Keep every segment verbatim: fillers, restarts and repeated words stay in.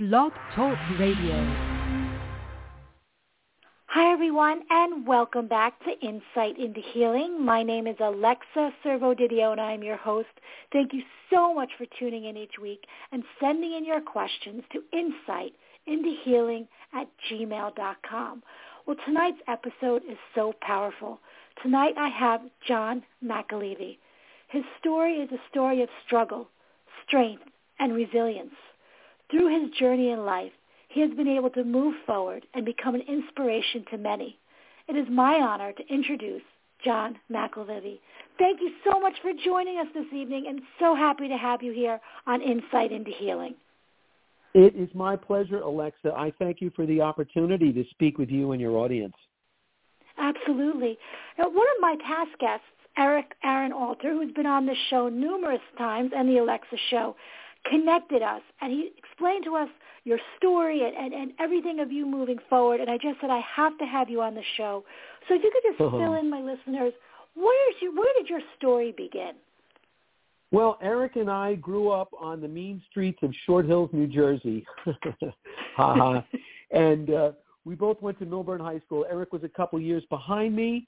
Blog Talk Radio. Hi, everyone, and welcome back to Insight into Healing. My name is Alexa Servo-Didio, and I'm your host. Thank you so much for tuning in each week and sending in your questions to insight into healing at gmail dot com. Well, tonight's episode is so powerful. Tonight I have John McAlevey. His story is a story of struggle, strength, and resilience. Through his journey in life, he has been able to move forward and become an inspiration to many. It is my honor to introduce John McAlevey. Thank you so much for joining us this evening, and so happy to have you here on Insight into Healing. It is my pleasure, Alexa. I thank you for the opportunity to speak with you and your audience. Absolutely. Now, one of my past guests, Eric Aaron Alter, who's been on the show numerous times and the Alexa Show, connected us, and he explained to us your story and, and, and everything of you moving forward, and I just said I have to have you on the show. So if you could just uh-huh. fill in my listeners, where's your, where did your story begin? Well, Eric and I grew up on the mean streets of Short Hills, New Jersey. ha ha. And uh, we both went to Millburn High School. Eric was a couple years behind me.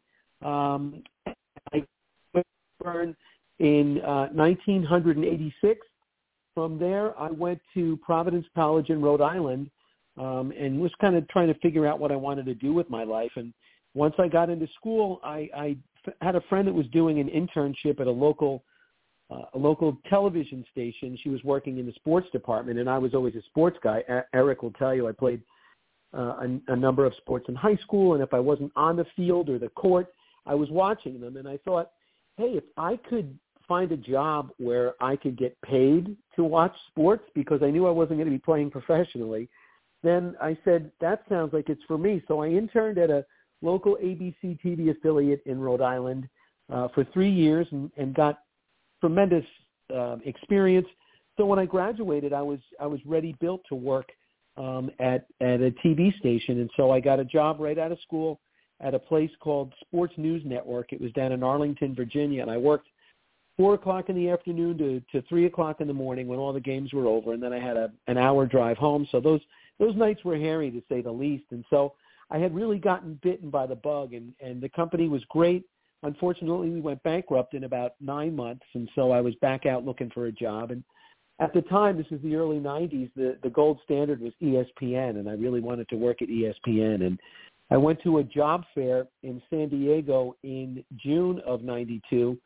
Um, I went to Millburn in uh, nineteen eighty-six. From there, I went to Providence College in Rhode Island um, and was kind of trying to figure out what I wanted to do with my life. And once I got into school, I, I f- had a friend that was doing an internship at a local uh, a local television station. She was working in the sports department, and I was always a sports guy. A- Eric will tell you I played uh, a, a number of sports in high school, and if I wasn't on the field or the court, I was watching them. And I thought, hey, if I could find a job where I could get paid to watch sports, because I knew I wasn't going to be playing professionally, then I said, that sounds like it's for me. So I interned at a local A B C T V affiliate in Rhode Island uh, for three years and, and got tremendous uh, experience. So when I graduated, I was I was ready built to work um, at, at a T V station. And so I got a job right out of school at a place called Sports News Network. It was down in Arlington, Virginia, and I worked four o'clock in the afternoon to, to three o'clock in the morning when all the games were over, and then I had a, an hour drive home. So those those nights were hairy, to say the least. And so I had really gotten bitten by the bug, and, and the company was great. Unfortunately, we went bankrupt in about nine months, and so I was back out looking for a job. And at the time, this is the early nineties, the, the gold standard was E S P N, and I really wanted to work at E S P N. And I went to a job fair in San Diego in June of ninety-two.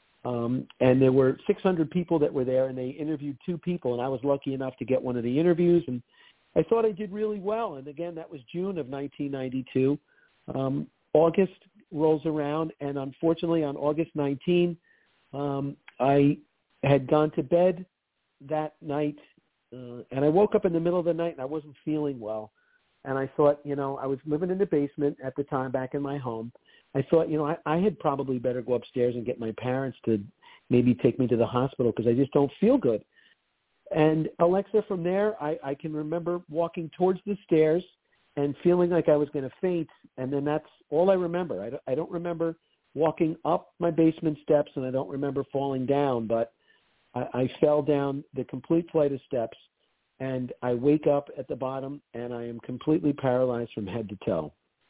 Um, and there were six hundred people that were there, and they interviewed two people, and I was lucky enough to get one of the interviews, and I thought I did really well. And again, that was June of nineteen ninety-two. Um, August rolls around, and unfortunately on August nineteenth, um, I had gone to bed that night, uh, and I woke up in the middle of the night, and I wasn't feeling well. And I thought, you know, I was living in the basement at the time back in my home. I thought, you know, I, I had probably better go upstairs and get my parents to maybe take me to the hospital because I just don't feel good. And Alexa, from there, I, I can remember walking towards the stairs and feeling like I was going to faint, and then that's all I remember. I don't, I don't remember walking up my basement steps, and I don't remember falling down, but I, I fell down the complete flight of steps, and I wake up at the bottom, and I am completely paralyzed from head to toe.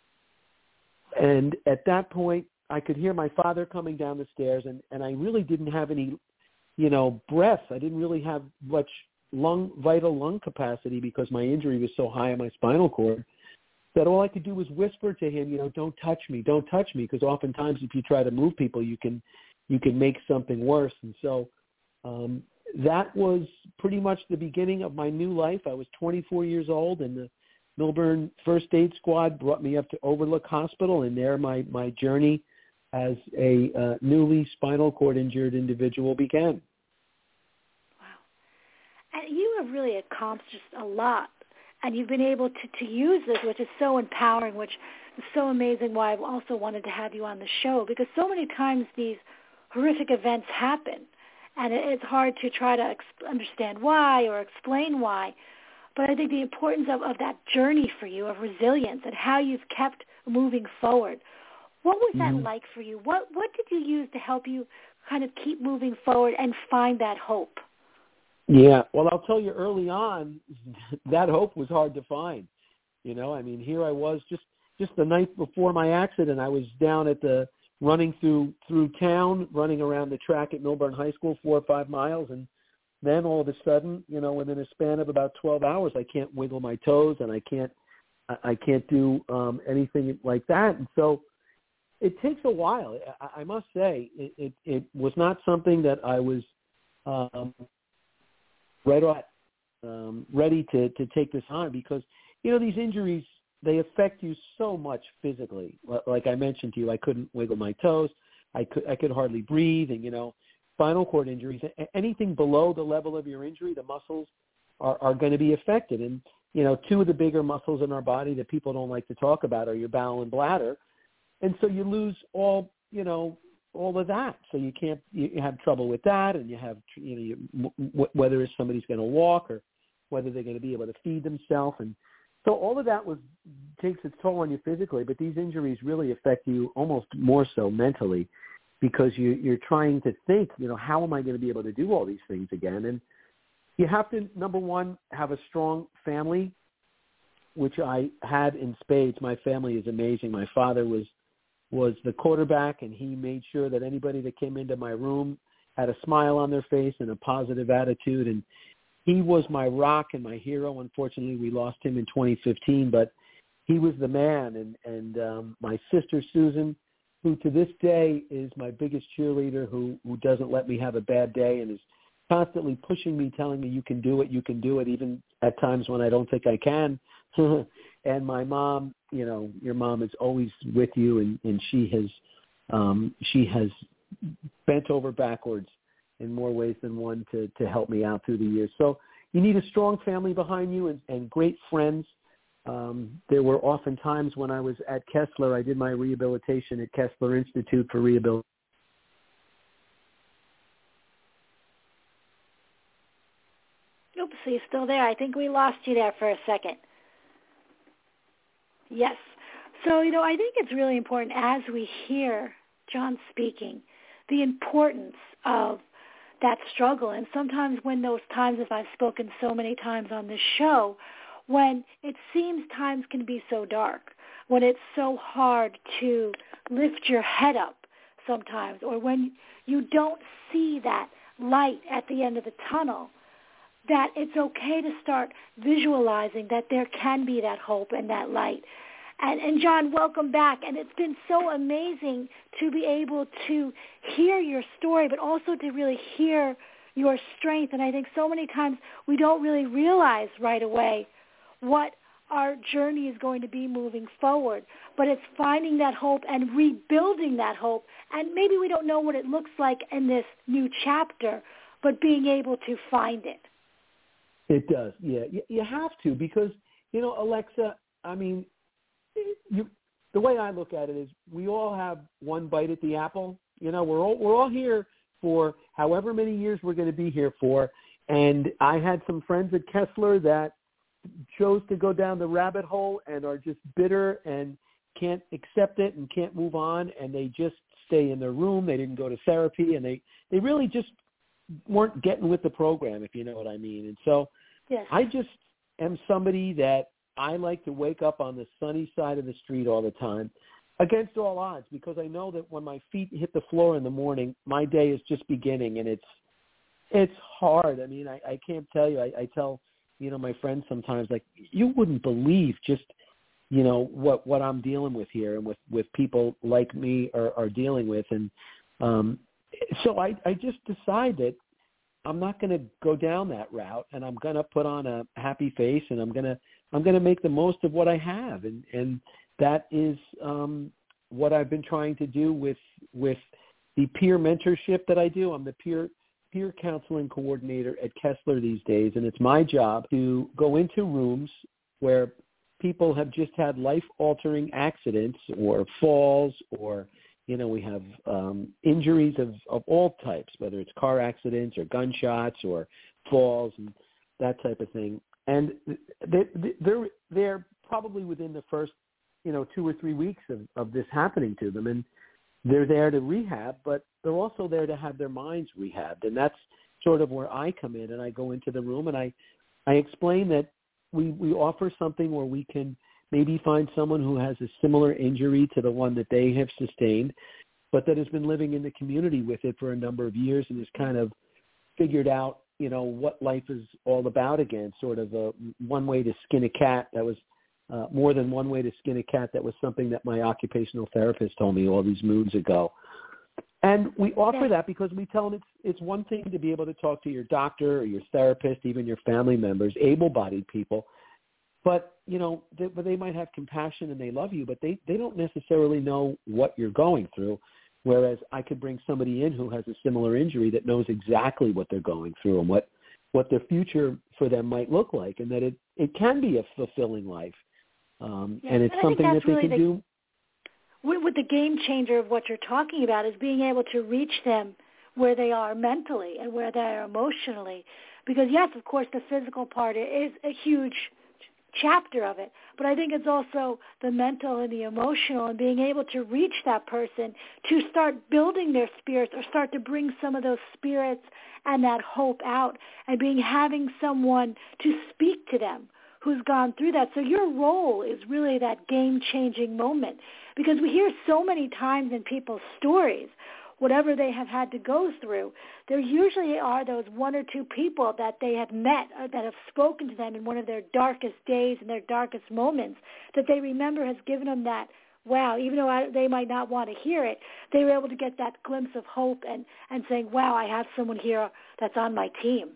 And at that point, I could hear my father coming down the stairs, and, and I really didn't have any, you know, breath. I didn't really have much lung, vital lung capacity because my injury was so high on my spinal cord that all I could do was whisper to him, you know, don't touch me, don't touch me, because oftentimes if you try to move people, you can you can make something worse. And so um, that was pretty much the beginning of my new life. I was twenty-four years old, and the Millburn First Aid Squad brought me up to Overlook Hospital, and there my, my journey as a uh, newly spinal cord injured individual began. Wow. And you have really accomplished a lot, and you've been able to, to use this, which is so empowering, which is so amazing, why I've also wanted to have you on the show, because so many times these horrific events happen, and it, it's hard to try to exp- understand why or explain why. But I think the importance of, of that journey for you, of resilience, and how you've kept moving forward. What was that mm-hmm. like for you? What what did you use to help you kind of keep moving forward and find that hope? Yeah, well, I'll tell you early on, that hope was hard to find. You know, I mean, here I was just, just the night before my accident, I was down at the running through through town, running around the track at Millburn High School, four or five miles, and then all of a sudden, you know, within a span of about twelve hours, I can't wiggle my toes and I can't, I can't do um, anything like that. And so it takes a while. I, I must say, it, it, it was not something that I was um, right on, um, ready to, to take this on because, you know, these injuries, they affect you so much physically. Like I mentioned to you, I couldn't wiggle my toes. I could, I could hardly breathe. And, you know, spinal cord injuries, anything below the level of your injury, the muscles are, are going to be affected. And, you know, two of the bigger muscles in our body that people don't like to talk about are your bowel and bladder. And so you lose all, you know, all of that. So you can't, you have trouble with that. And you have, you know, you, whether somebody's going to walk or whether they're going to be able to feed themselves. And so all of that was takes its toll on you physically, but these injuries really affect you almost more so mentally because you, you're trying to think, you know, how am I going to be able to do all these things again? And you have to, number one, have a strong family, which I had in spades. My family is amazing. My father was was the quarterback, and he made sure that anybody that came into my room had a smile on their face and a positive attitude, and he was my rock and my hero. Unfortunately, we lost him in twenty fifteen, but he was the man. And, and um, my sister, Susan, who to this day is my biggest cheerleader, who, who doesn't let me have a bad day and is constantly pushing me, telling me you can do it, you can do it, even at times when I don't think I can. And my mom, you know, your mom is always with you, and, and she has um, she has bent over backwards in more ways than one to, to help me out through the years. So you need a strong family behind you and, and great friends. Um, there were often times when I was at Kessler, I did my rehabilitation at Kessler Institute for Rehabilitation. Oops, so you're still there. I think we lost you there for a second. Yes. So, you know, I think it's really important as we hear John speaking, the importance of that struggle. And sometimes when those times, as I've spoken so many times on this show, when it seems times can be so dark, when it's so hard to lift your head up sometimes, or when you don't see that light at the end of the tunnel, that it's okay to start visualizing that there can be that hope and that light. And, and John, welcome back. And it's been so amazing to be able to hear your story, but also to really hear your strength. And I think so many times we don't really realize right away what our journey is going to be moving forward. But it's finding that hope and rebuilding that hope. And maybe we don't know what it looks like in this new chapter, but being able to find it. It does, yeah. You have to because, you know, Alexa, I mean, you, the way I look at it is we all have one bite at the apple. You know, we're all, we're all here for however many years we're going to be here for. And I had some friends at Kessler that chose to go down the rabbit hole and are just bitter and can't accept it and can't move on. And they just stay in their room. They didn't go to therapy, and they, they really just weren't getting with the program, if you know what I mean. And so yes. I just am somebody that I like to wake up on the sunny side of the street all the time against all odds, because I know that when my feet hit the floor in the morning, my day is just beginning, and it's it's hard. I mean, I, I can't tell you. I, I tell, you know, my friends sometimes, like, you wouldn't believe just, you know, what, what I'm dealing with here and with, with people like me are, are dealing with. And um, so I, I just decide that I'm not going to go down that route, and I'm going to put on a happy face, and I'm going to I'm going to make the most of what I have, and and that is um, what I've been trying to do with with the peer mentorship that I do. I'm the peer peer counseling coordinator at Kessler these days, and it's my job to go into rooms where people have just had life-altering accidents or falls, or you know, we have um, injuries of, of all types, whether it's car accidents or gunshots or falls and that type of thing. And they, they're they're probably within the first, you know, two or three weeks of, of this happening to them. And they're there to rehab, but they're also there to have their minds rehabbed. And that's sort of where I come in, and I go into the room and I, I explain that we, we offer something where we can maybe find someone who has a similar injury to the one that they have sustained, but that has been living in the community with it for a number of years and has kind of figured out, you know, what life is all about again, sort of a one way to skin a cat. That was uh, more than one way to skin a cat. That was something that my occupational therapist told me all these moons ago. And we offer that because we tell them it's, it's one thing to be able to talk to your doctor or your therapist, even your family members, able-bodied people. But, you know, they, they might have compassion and they love you, but they, they don't necessarily know what you're going through. Whereas I could bring somebody in who has a similar injury that knows exactly what they're going through and what, what the future for them might look like, and that it, it can be a fulfilling life. Um, yeah, and it's and something that they really can the, do. With the game changer of what you're talking about is being able to reach them where they are mentally and where they are emotionally. Because, yes, of course, the physical part is a huge chapter of it, but I think it's also the mental and the emotional and being able to reach that person to start building their spirits or start to bring some of those spirits and that hope out, and being having someone to speak to them who's gone through that. So your role is really that game-changing moment, because we hear so many times in people's stories, whatever they have had to go through, there usually are those one or two people that they have met or that have spoken to them in one of their darkest days and their darkest moments that they remember has given them that, wow, even though I, they might not want to hear it, they were able to get that glimpse of hope and, and saying, wow, I have someone here that's on my team.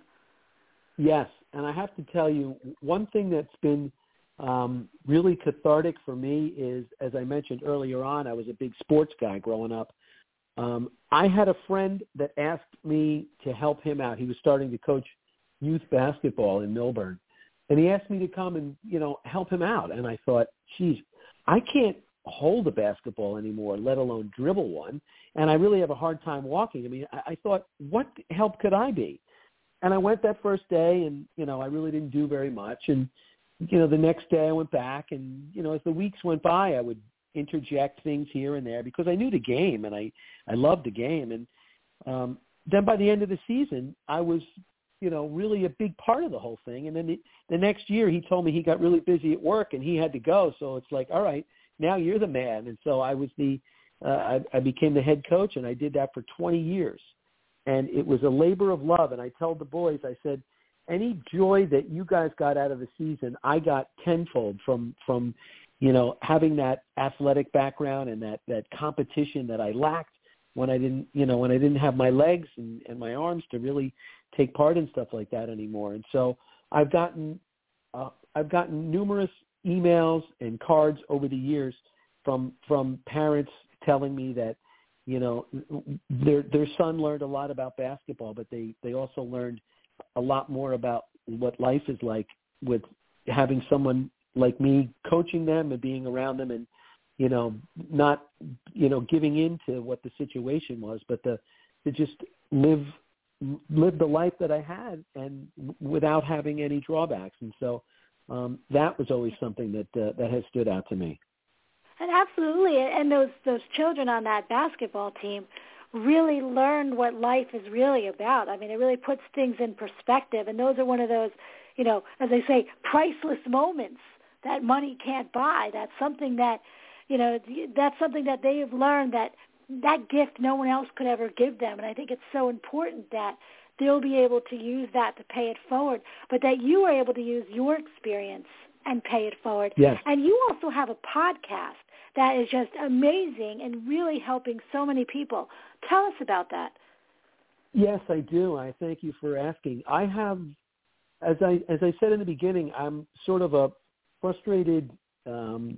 Yes, and I have to tell you, one thing that's been um, really cathartic for me is, as I mentioned earlier on, I was a big sports guy growing up. Um, I had a friend that asked me to help him out. He was starting to coach youth basketball in Millburn, and he asked me to come and, you know, help him out. And I thought, geez, I can't hold a basketball anymore, let alone dribble one, and I really have a hard time walking. I mean, I, I thought, what help could I be? And I went that first day, and, you know, I really didn't do very much. And, you know, the next day I went back, and, you know, as the weeks went by, I would interject things here and there because I knew the game and I, I loved the game. And um, then by the end of the season, I was, you know, really a big part of the whole thing. And then the, the next year he told me he got really busy at work and he had to go. So it's like, all right, now you're the man. And so I was the, uh, I, I became the head coach, and I did that for twenty years. And it was a labor of love. And I told the boys, I said, any joy that you guys got out of the season, I got tenfold from, from, you know, having that athletic background and that, that competition that I lacked when I didn't, you know, when I didn't have my legs and, and my arms to really take part in stuff like that anymore. And so I've gotten, uh, I've gotten numerous emails and cards over the years from, from parents telling me that, you know, their, their son learned a lot about basketball, but they, they also learned a lot more about what life is like with having someone like me coaching them and being around them, and, you know, not, you know, giving in to what the situation was, but the, to just live, live the life that I had and without having any drawbacks. And so um, that was always something that, uh, that has stood out to me. And absolutely. And those, those children on that basketball team really learned what life is really about. I mean, it really puts things in perspective. And those are one of those, you know, as I say, priceless moments that money can't buy. That's something that, you know, that's something that they have learned, that that gift no one else could ever give them. And I think it's so important that they'll be able to use that to pay it forward, but that you are able to use your experience and pay it forward. Yes. And you also have a podcast that is just amazing and really helping so many people. Tell us about that. Yes, I do. I thank you for asking. I have, as I as I said in the beginning, I'm sort of a frustrated um,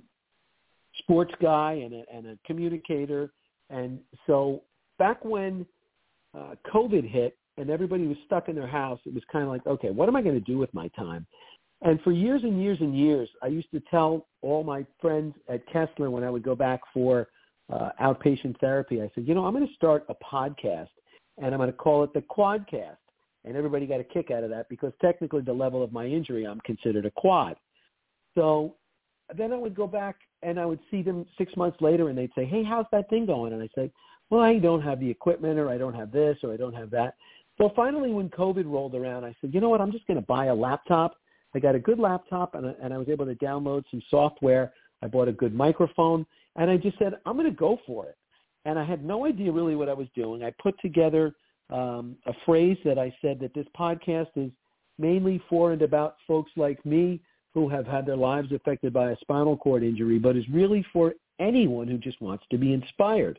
sports guy and a, and a communicator. And so back when uh, COVID hit and everybody was stuck in their house, it was kind of like, okay, what am I going to do with my time? And for years and years and years, I used to tell all my friends at Kessler when I would go back for uh, outpatient therapy, I said, you know, I'm going to start a podcast, and I'm going to call it the Quadcast. And everybody got a kick out of that because technically the level of my injury, I'm considered a quad. So then I would go back and I would see them six months later and they'd say, hey, how's that thing going? And I say, well, I don't have the equipment, or I don't have this, or I don't have that. Well, finally, when COVID rolled around, I said, you know what, I'm just going to buy a laptop. I got a good laptop, and I, and I was able to download some software. I bought a good microphone, and I just said, I'm going to go for it. And I had no idea really what I was doing. I put together um, a phrase that I said that this podcast is mainly for and about folks like me who have had their lives affected by a spinal cord injury, but is really for anyone who just wants to be inspired.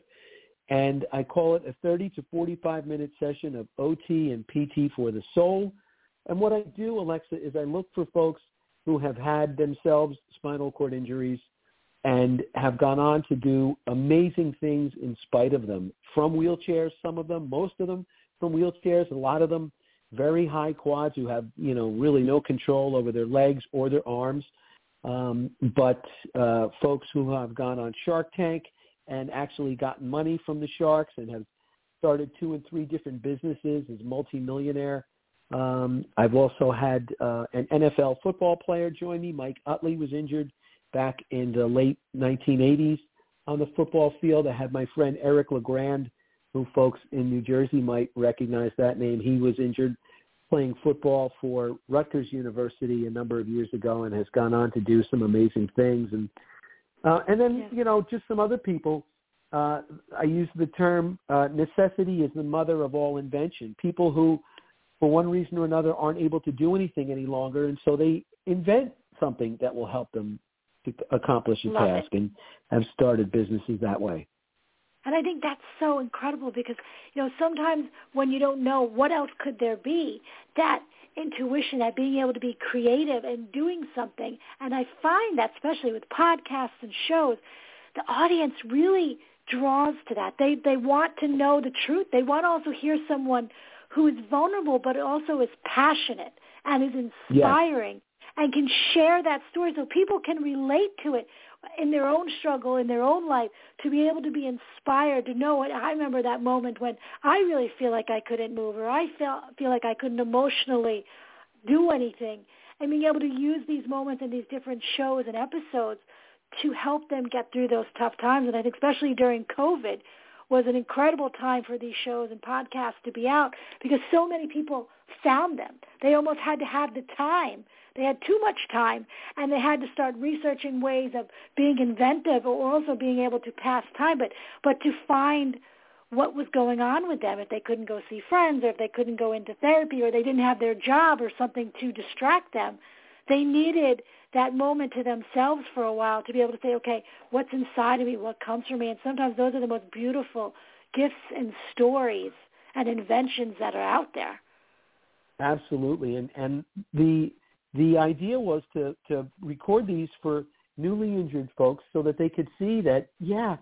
And I call it a thirty to forty-five minute session of O T and P T for the soul. And what I do, Alexa, is I look for folks who have had themselves spinal cord injuries and have gone on to do amazing things in spite of them, from wheelchairs, some of them, most of them from wheelchairs, a lot of them very high quads who have, you know, really no control over their legs or their arms, um, but uh, folks who have gone on Shark Tank and actually gotten money from the sharks and have started two and three different businesses as multimillionaire. Um, I've also had uh, an N F L football player join me. Mike Utley was injured back in the late nineteen eighties on the football field. I had my friend Eric LeGrand, who folks in New Jersey might recognize that name. He was injured playing football for Rutgers University a number of years ago and has gone on to do some amazing things. And uh, and then, yeah. you know, just some other people. Uh, I use the term uh, necessity is the mother of all invention. People who, for one reason or another, aren't able to do anything any longer, and so they invent something that will help them to accomplish a Love task it. and have started businesses that way. And I think that's so incredible because, you know, sometimes when you don't know what else could there be, that intuition, that being able to be creative and doing something. And I find that especially with podcasts and shows, the audience really draws to that. They they want to know the truth. They want to also hear someone who is vulnerable but also is passionate and is inspiring. Yes. And can share that story so people can relate to it in their own struggle, in their own life, to be able to be inspired, to know it. I remember that moment when I really feel like I couldn't move or I feel, feel like I couldn't emotionally do anything, and being able to use these moments in these different shows and episodes to help them get through those tough times. And I think especially during COVID was an incredible time for these shows and podcasts to be out because so many people found them. They almost had to have the time. They had too much time, and they had to start researching ways of being inventive or also being able to pass time, but, but to find what was going on with them if they couldn't go see friends or if they couldn't go into therapy or they didn't have their job or something to distract them. They needed that moment to themselves for a while to be able to say, okay, what's inside of me, what comes from me? And sometimes those are the most beautiful gifts and stories and inventions that are out there. Absolutely. And, and the... The idea was to, to record these for newly injured folks so that they could see that, yeah,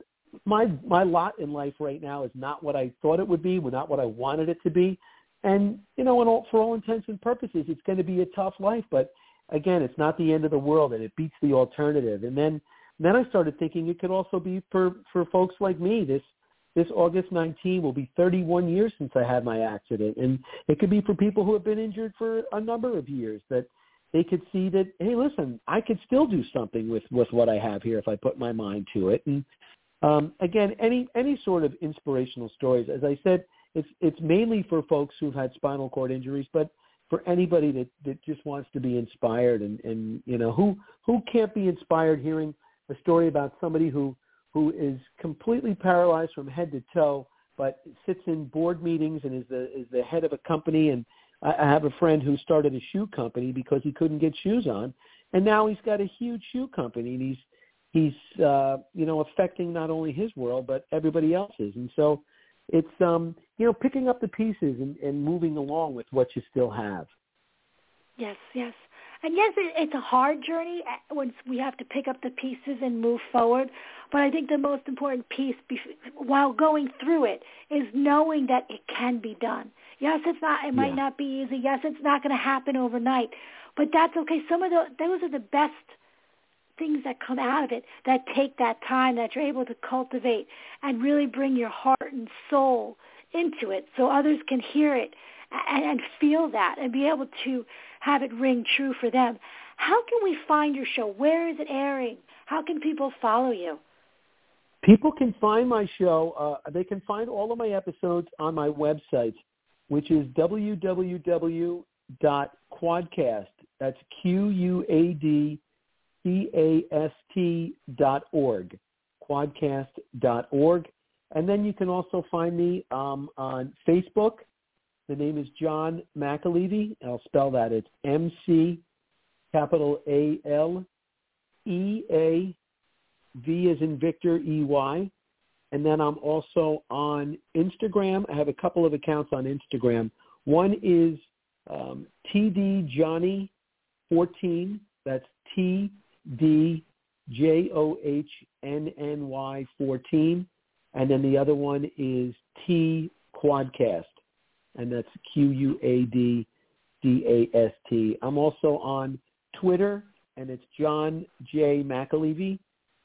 my my lot in life right now is not what I thought it would be, not what I wanted it to be. And, you know, and all, for all intents and purposes, it's going to be a tough life. But, again, it's not the end of the world, and it beats the alternative. And then then I started thinking it could also be for, for folks like me. This This August nineteenth will be thirty-one years since I had my accident. And it could be for people who have been injured for a number of years, that they could see that, hey, listen, I could still do something with, with what I have here if I put my mind to it. And, um, again, any any sort of inspirational stories. As I said, it's it's mainly for folks who've had spinal cord injuries, but for anybody that, that just wants to be inspired. And, and, you know, who who can't be inspired hearing a story about somebody who, who is completely paralyzed from head to toe, but sits in board meetings and is the is the head of a company. And I, I have a friend who started a shoe company because he couldn't get shoes on, and now he's got a huge shoe company, and he's he's uh, you know affecting not only his world but everybody else's. And so it's um you know picking up the pieces and, and moving along with what you still have. Yes, yes. And yes, it, it's a hard journey once we have to pick up the pieces and move forward. But I think the most important piece bef- while going through it is knowing that it can be done. Yes, it's not. It might yeah. not be easy. Yes, it's not going to happen overnight. But that's okay. Some of the those are the best things that come out of it, that take that time, that you're able to cultivate and really bring your heart and soul into it so others can hear it and, and feel that and be able to have it ring true for them. How can we find your show? Where is it airing? How can people follow you? People can find my show. Uh, they can find all of my episodes on my website, which is w w w dot quadcast. That's Q U A D C A S T dot org, quadcast dot org. And then you can also find me um, on Facebook. The name is John McAlevey. I'll spell that. It's M C capital A L E A V as in Victor, E Y. And then I'm also on Instagram. I have a couple of accounts on Instagram. One is um, T D Johnny fourteen. That's T D J O H N N Y fourteen. And then the other one is T Quadcast. And that's Q U A D D A S T. I'm also on Twitter, and it's John J. McAlevey.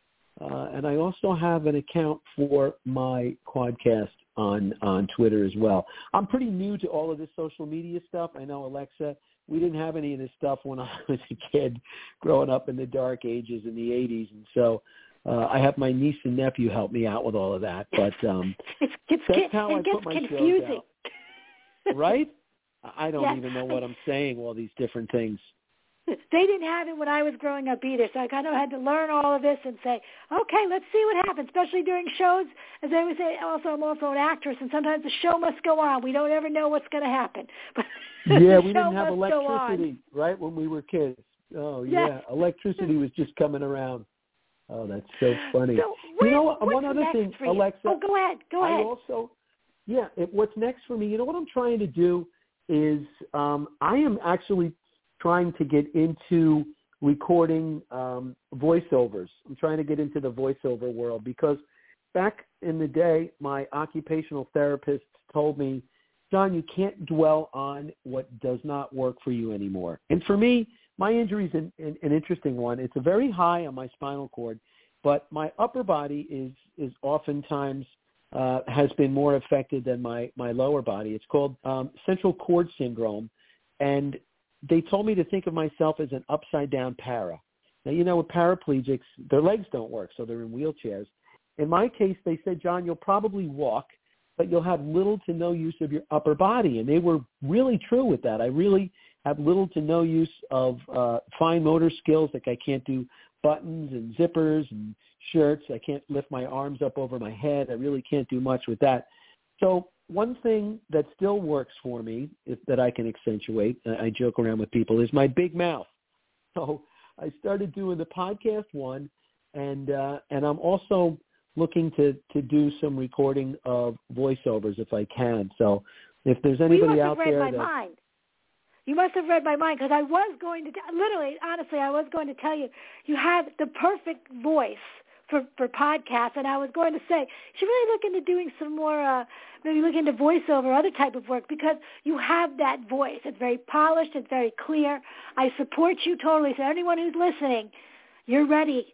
Uh, and I also have an account for my Quadcast on, on Twitter as well. I'm pretty new to all of this social media stuff. I know, Alexa, we didn't have any of this stuff when I was a kid growing up in the dark ages in the eighties. And so uh, I have my niece and nephew help me out with all of that. But um, it's, it's, that's how it I gets put my confusing. shows out. Right? I don't yes. even know what I'm saying, all these different things. They didn't have it when I was growing up either, so I kind of had to learn all of this and say, okay, let's see what happens, especially during shows. As I always say, also, I'm also an actress, and sometimes the show must go on. We don't ever know what's going to happen. But yeah, we didn't have electricity, right, when we were kids. Oh, yes. yeah, electricity was just coming around. Oh, that's so funny. So you know what? What's One other thing, for you? Alexa. Oh, go ahead. Go I ahead. also, yeah, it, what's next for me, you know what I'm trying to do is um, I am actually trying to get into recording um, voiceovers. I'm trying to get into the voiceover world because back in the day, my occupational therapist told me, John, you can't dwell on what does not work for you anymore. And for me, my injury is an, an, an interesting one. It's a very high on my spinal cord, but my upper body is is oftentimes uh, has been more affected than my, my lower body. It's called um, central cord syndrome, and they told me to think of myself as an upside-down para. Now, you know, with paraplegics, their legs don't work, so they're in wheelchairs. In my case, they said, John, you'll probably walk, but you'll have little to no use of your upper body. And they were really true with that. I really have little to no use of uh, fine motor skills, like I can't do buttons and zippers and shirts. I can't lift my arms up over my head. I really can't do much with that. So one thing that still works for me, if, that I can accentuate, I joke around with people, is my big mouth. So I started doing the podcast one, and uh, and I'm also looking to, to do some recording of voiceovers if I can. So if there's anybody well, out there that... Mind. You must have read my mind because I was going to, literally, honestly, I was going to tell you, you have the perfect voice for, for podcasts, and I was going to say, you should really look into doing some more, uh, maybe look into voiceover, other type of work, because you have that voice. It's very polished. It's very clear. I support you totally. So anyone who's listening, you're ready.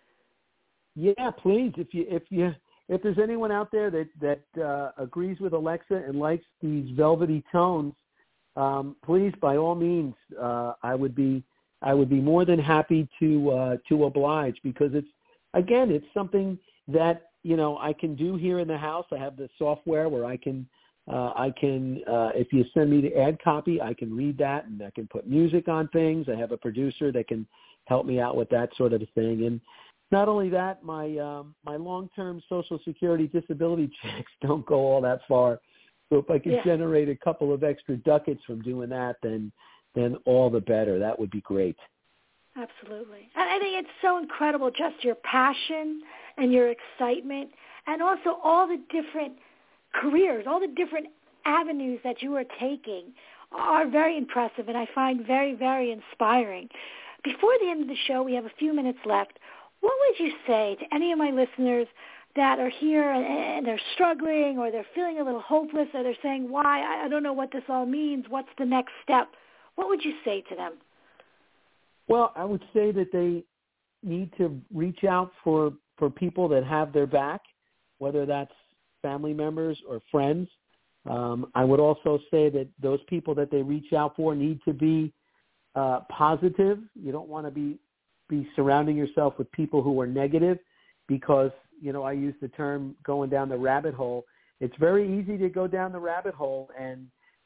Yeah, please. If you if you if there's anyone out there that that uh, agrees with Alexa and likes these velvety tones, um, please, by all means, uh, I would be I would be more than happy to uh, to oblige, because it's again it's something that you know I can do here in the house. I have the software where I can uh, I can uh, if you send me the ad copy, I can read that and I can put music on things. I have a producer that can help me out with that sort of thing. And not only that, my um, my long-term Social Security disability checks don't go all that far. So if I could yeah. generate a couple of extra ducats from doing that, then then all the better. That would be great. Absolutely. And I think it's so incredible, just your passion and your excitement, and also all the different careers, all the different avenues that you are taking are very impressive, and I find very, very inspiring. Before the end of the show, we have a few minutes left. What would you say to any of my listeners that are here and, and they're struggling, or they're feeling a little hopeless, or they're saying, why, I, I don't know what this all means, what's the next step? What would you say to them? Well, I would say that they need to reach out for, for people that have their back, whether that's family members or friends. Um, I would also say that those people that they reach out for need to be uh, positive. You don't want to be be surrounding yourself with people who are negative, because, you know, I use the term going down the rabbit hole. It's very easy to go down the rabbit hole and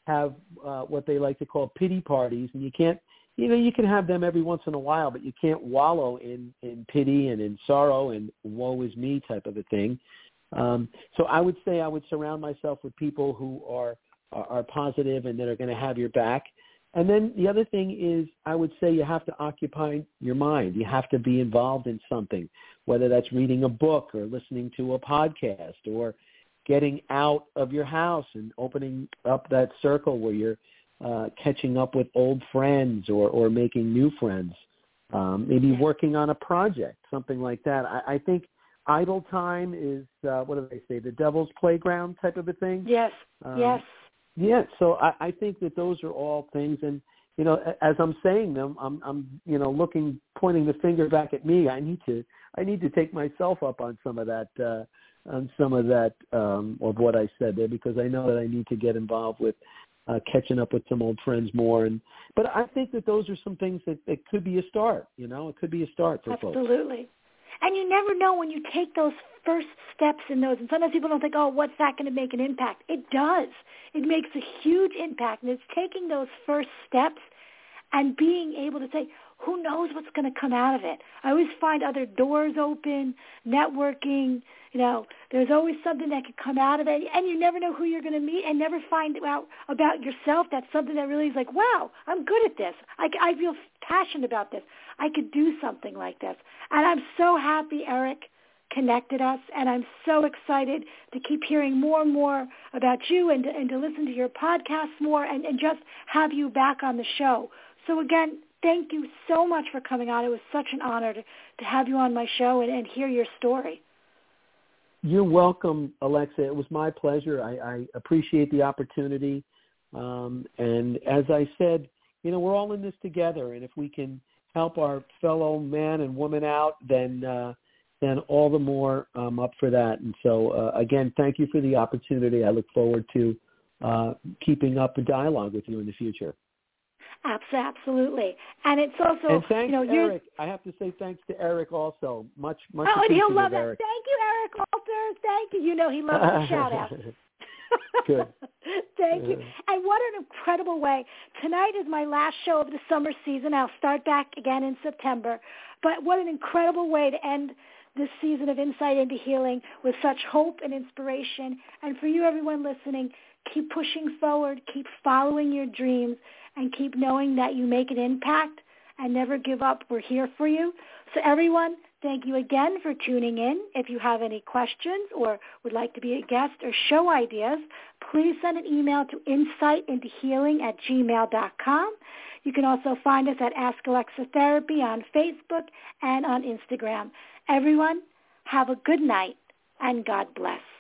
have uh, what they like to call pity parties, and you can't, you know, you can have them every once in a while, but you can't wallow in, in pity and in sorrow and woe is me type of a thing. Um, so I would say I would surround myself with people who are are, are positive and that are going to have your back. And then the other thing is, I would say you have to occupy your mind. You have to be involved in something, whether that's reading a book or listening to a podcast or getting out of your house and opening up that circle where you're uh, catching up with old friends or, or making new friends, um, maybe working on a project, something like that. I, I think idle time is, uh, what do they say, the devil's playground type of a thing? Yes, um, yes. Yeah, so I, I think that those are all things, and you know, as I'm saying them, I'm, I'm, you know, looking, pointing the finger back at me. I need to, I need to take myself up on some of that, uh, on some of that um, of what I said there, because I know that I need to get involved with uh, catching up with some old friends more. And but I think that those are some things that, that could be a start. You know, it could be a start for Absolutely. folks. Absolutely. And you never know when you take those first steps in those. And sometimes people don't think, oh, what's that going to make an impact? It does. It makes a huge impact. And it's taking those first steps and being able to say, who knows what's going to come out of it? I always find other doors open, networking, you know, there's always something that could come out of it. And you never know who you're going to meet and never find out about yourself. That's something that really is like, wow, I'm good at this. I, I feel passionate about this. I could do something like this. And I'm so happy Eric connected us, and I'm so excited to keep hearing more and more about you and to, and to listen to your podcasts more and, and just have you back on the show. So again, thank you so much for coming on. It was such an honor to, to have you on my show and, and hear your story. You're welcome, Alexa. It was my pleasure. I, I appreciate the opportunity. Um, and as I said, you know, we're all in this together, and if we can help our fellow man and woman out, then uh, then all the more um, up for that. And so, uh, again, thank you for the opportunity. I look forward to uh, keeping up a dialogue with you in the future. Absolutely. And it's also, and thanks, you know, to Eric. I have to say thanks to Eric also. Much, much oh, and he'll love Eric. it. Thank you, Eric Walters. Thank you. You know he loves the shout-out. Good. Thank you. And what an incredible way. Tonight is my last show of the summer season. I'll start back again in September. But what an incredible way to end this season of Insight into Healing with such hope and inspiration. And for you, everyone listening, keep pushing forward, keep following your dreams, and keep knowing that you make an impact and never give up. We're here for you. So everyone, thank you again for tuning in. If you have any questions or would like to be a guest or show ideas, please send an email to insight into healing at gmail dot com. You can also find us at Ask Alexa Therapy on Facebook and on Instagram. Everyone, have a good night and God bless.